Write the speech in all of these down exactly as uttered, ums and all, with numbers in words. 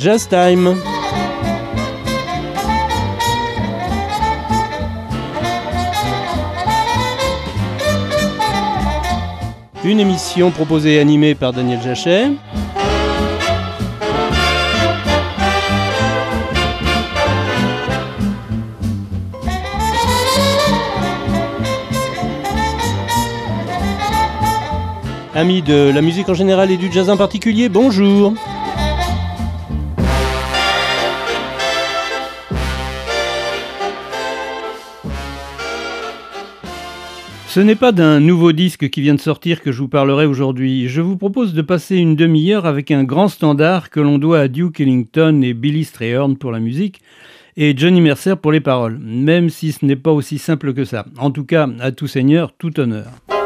Jazz Time. Une émission proposée et animée par Daniel Jachet. Amis de la musique en général et du jazz en particulier, bonjour. Ce n'est pas d'un nouveau disque qui vient de sortir que je vous parlerai aujourd'hui. Je vous propose de passer une demi-heure avec un grand standard que l'on doit à Duke Ellington et Billy Strayhorn pour la musique et Johnny Mercer pour les paroles, même si ce n'est pas aussi simple que ça. En tout cas, à tout seigneur, tout honneur.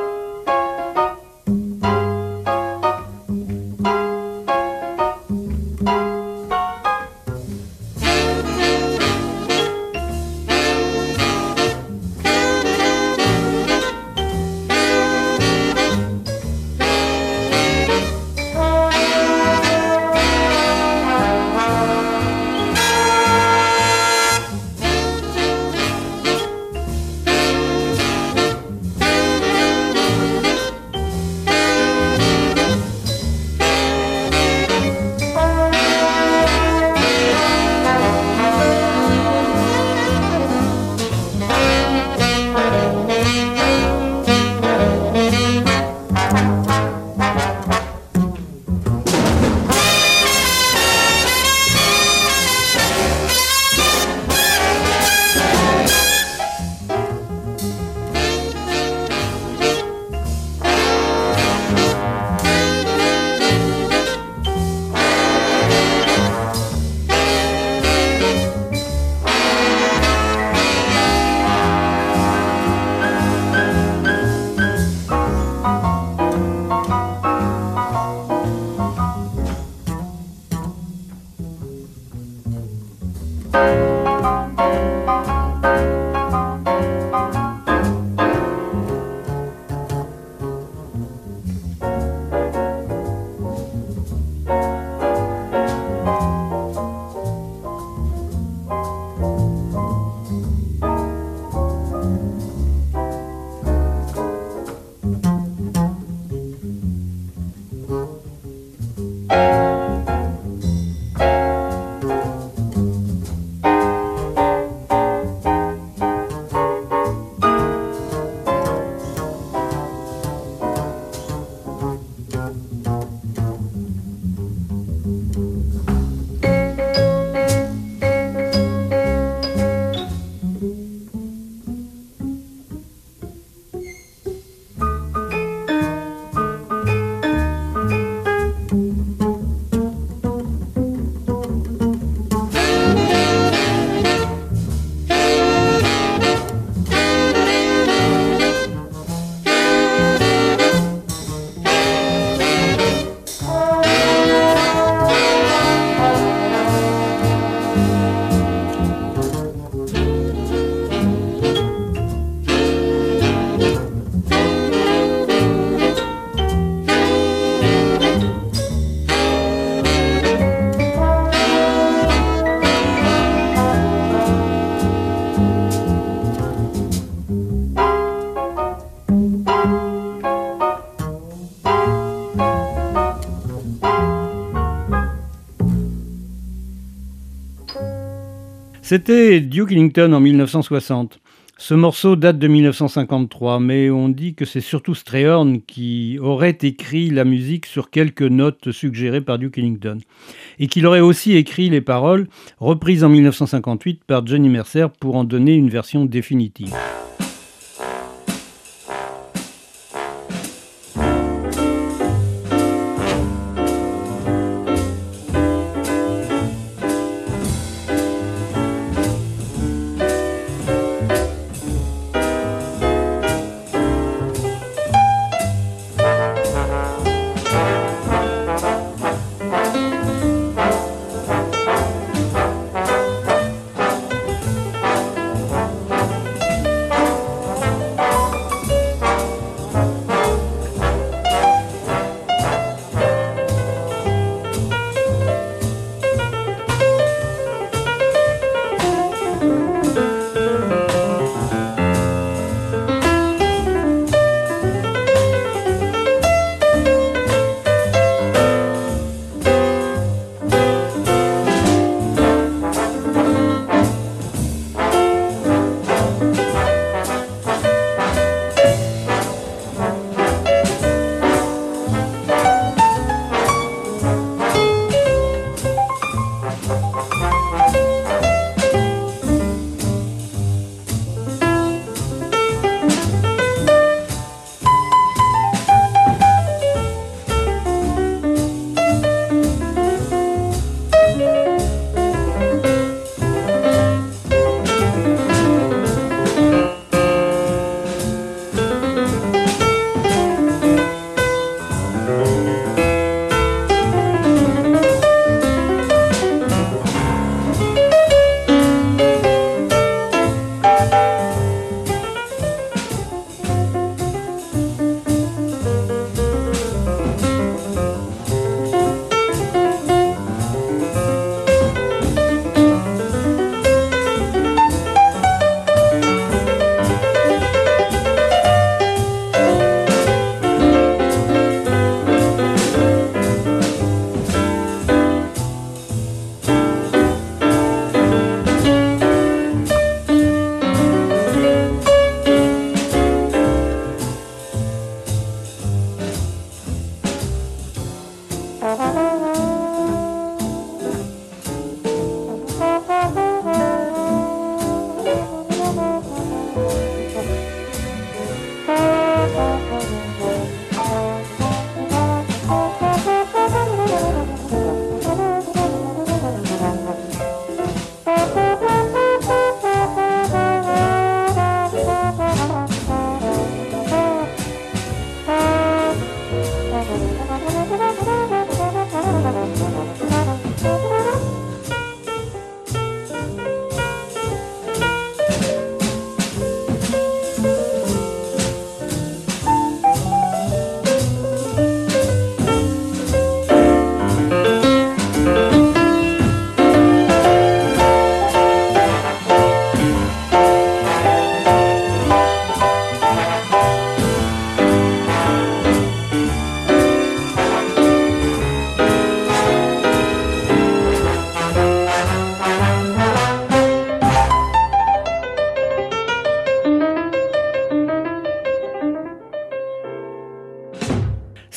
C'était Duke Ellington en mille neuf cent soixante. Ce morceau date de mille neuf cent cinquante-trois, mais on dit que c'est surtout Strayhorn qui aurait écrit la musique sur quelques notes suggérées par Duke Ellington, et qu'il aurait aussi écrit les paroles, reprises en mille neuf cent cinquante-huit par Johnny Mercer pour en donner une version définitive.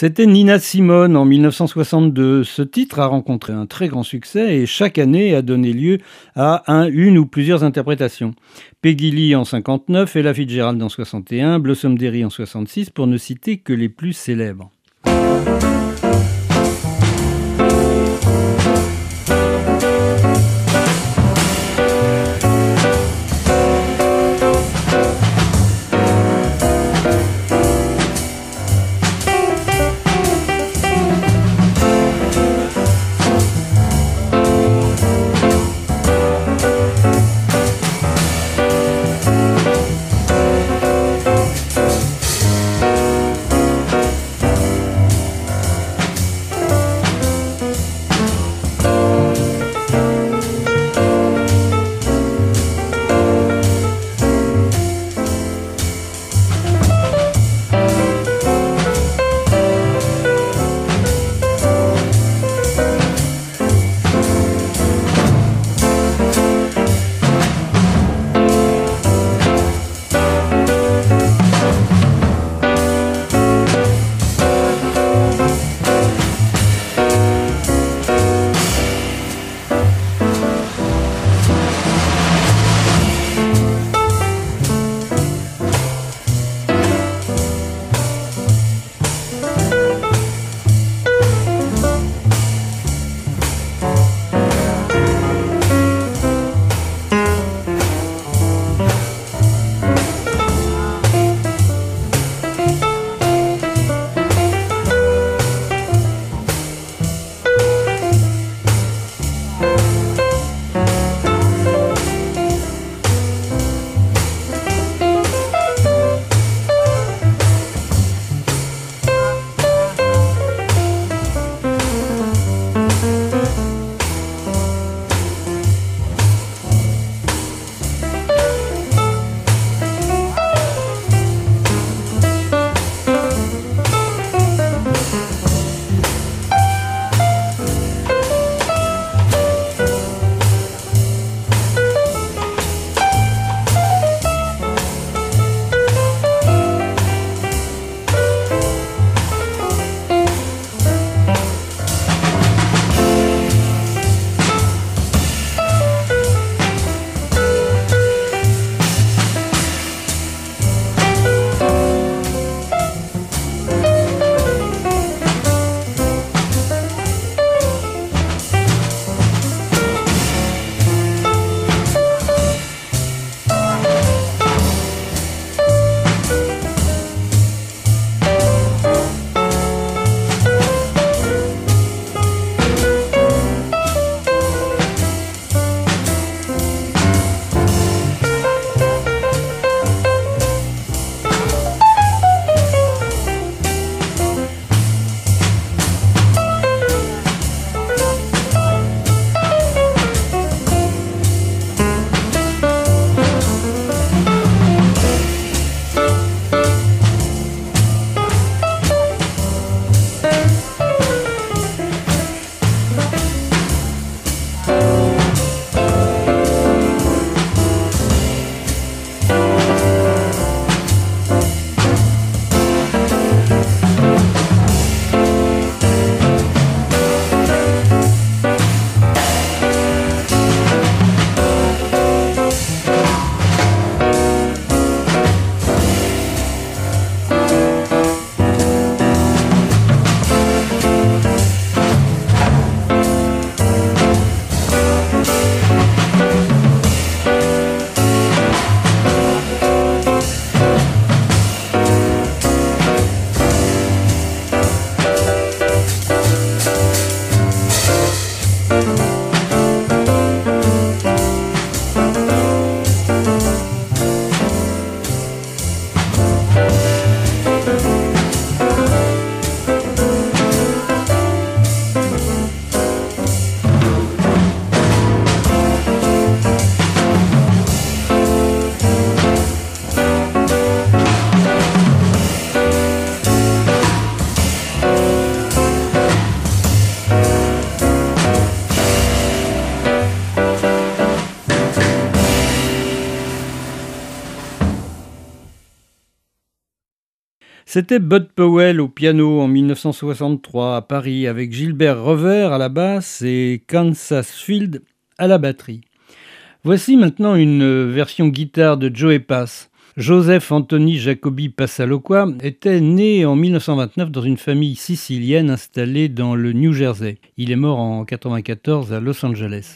C'était Nina Simone en mille neuf cent soixante-deux. Ce titre a rencontré un très grand succès et chaque année a donné lieu à un, une ou plusieurs interprétations. Peggy Lee en cinquante-neuf, Ella Fitzgerald en soixante et un, Blossom Derry en soixante-six, pour ne citer que les plus célèbres. C'était Bud Powell au piano en mille neuf cent soixante-trois à Paris avec Gilbert Revers à la basse et Kansas Field à la batterie. Voici maintenant une version guitare de Joe Pass. Joseph Anthony Jacobi Passalocqua était né en mille neuf cent vingt-neuf dans une famille sicilienne installée dans le New Jersey. Il est mort en quatre-vingt-quatorze à Los Angeles.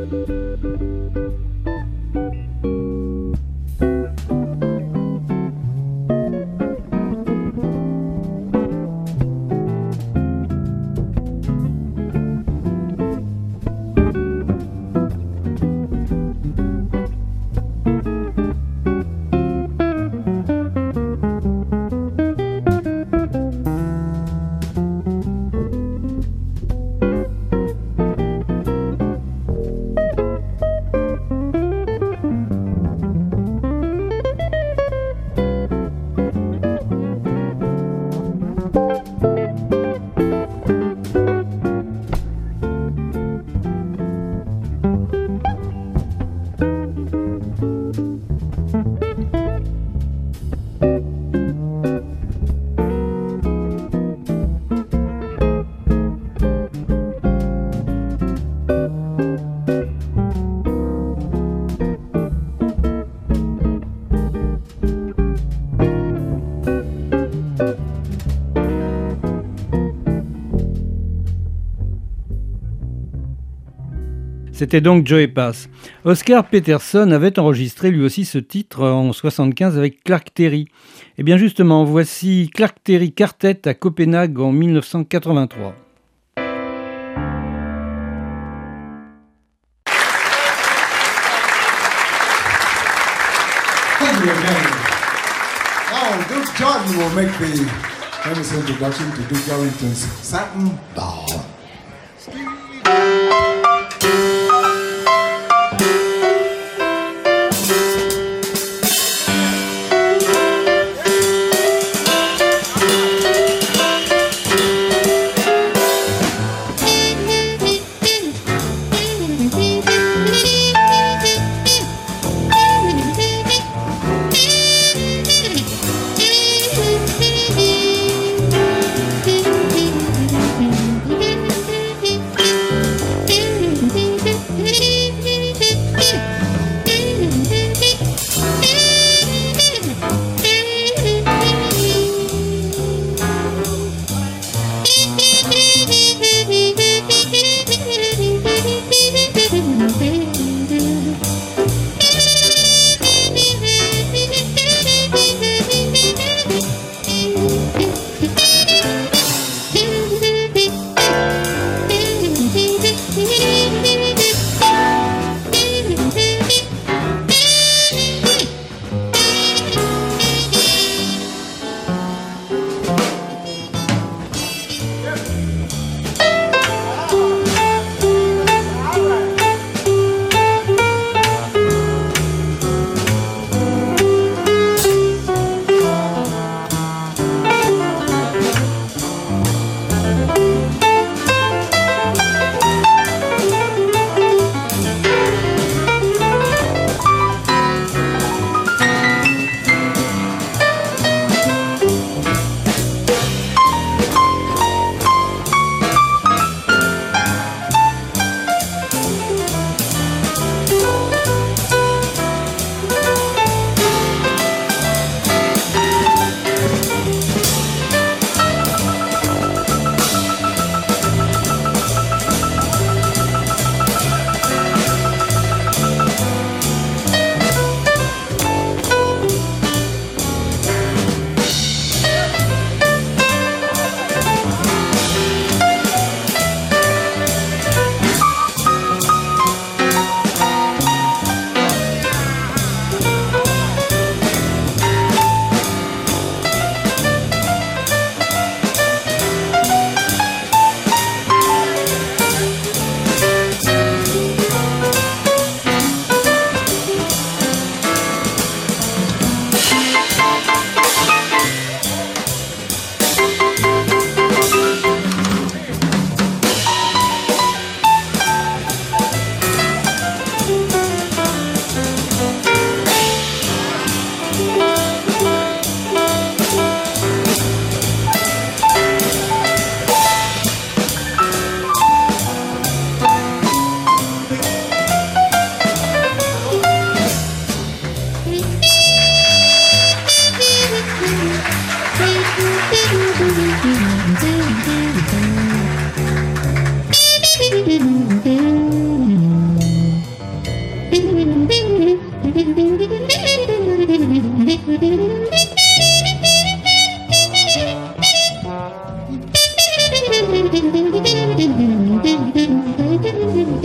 C'était donc Joey Pass. Oscar Peterson avait enregistré lui aussi ce titre en soixante-quinze avec Clark Terry. Et bien justement, voici Clark Terry Quartet à Copenhague en mille neuf cent quatre-vingt-trois. Thank you again. Now, Duke Jordan will make the famous introduction to Duke Ellington's Satin Ball. Thank you.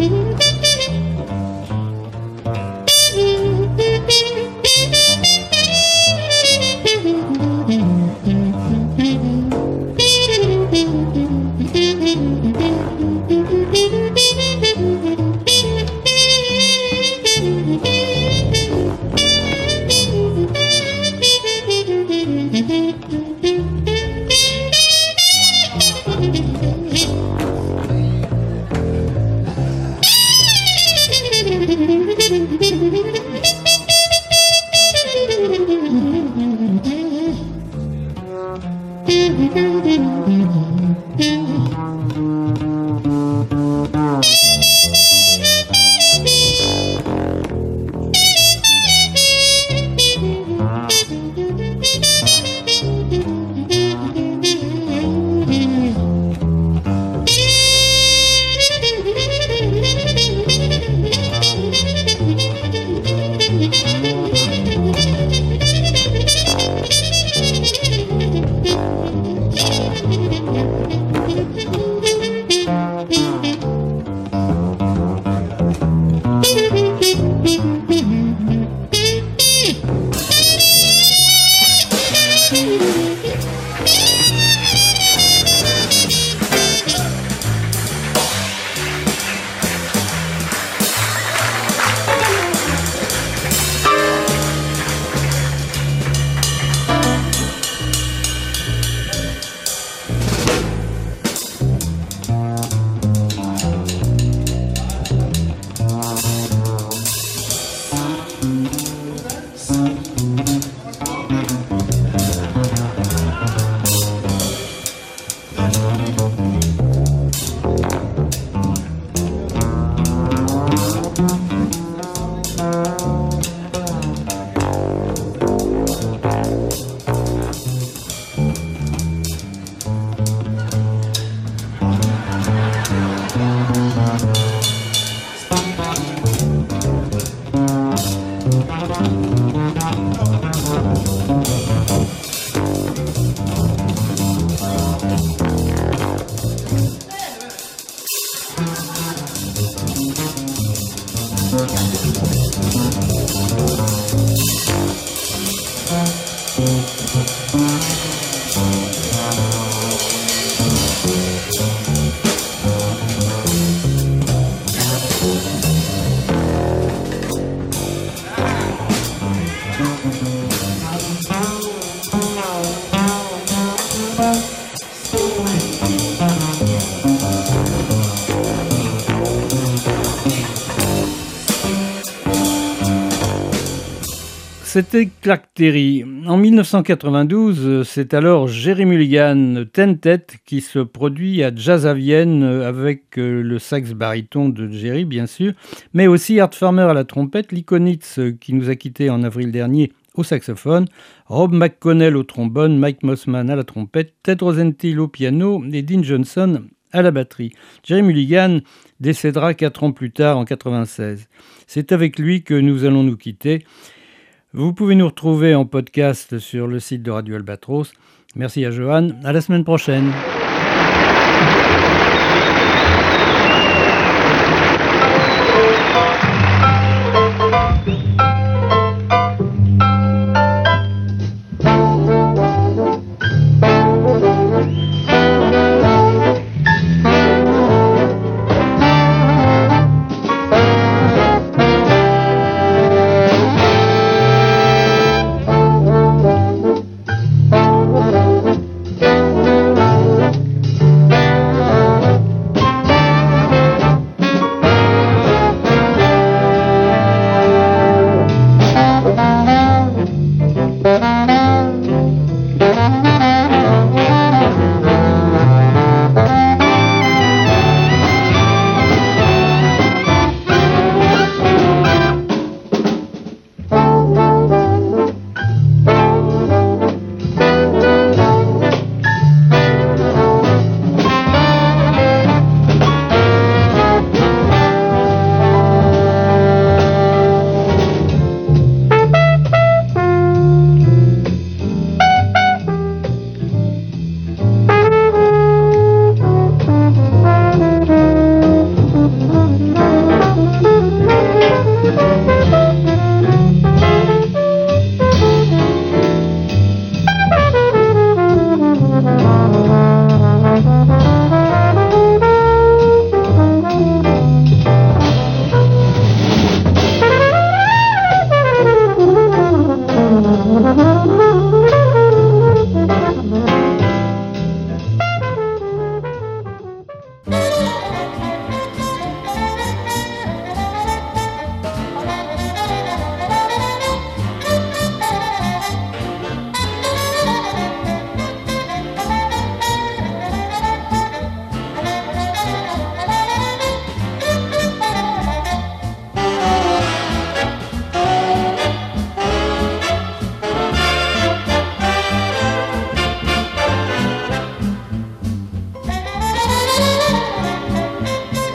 C'était Clark Terry. En mille neuf cent quatre-vingt-douze, c'est alors Jerry Mulligan, Tentet, qui se produit à Jazz à Vienne avec le sax baryton de Jerry, bien sûr, mais aussi Art Farmer à la trompette, Lee Konitz, qui nous a quittés en avril dernier, au saxophone, Rob McConnell au trombone, Mike Mossman à la trompette, Ted Rosenthal au piano et Dean Johnson à la batterie. Jerry Mulligan décédera quatre ans plus tard, en quatre-vingt-seize. C'est avec lui que nous allons nous quitter. Vous pouvez nous retrouver en podcast sur le site de Radio Albatros. Merci à Johan. À la semaine prochaine.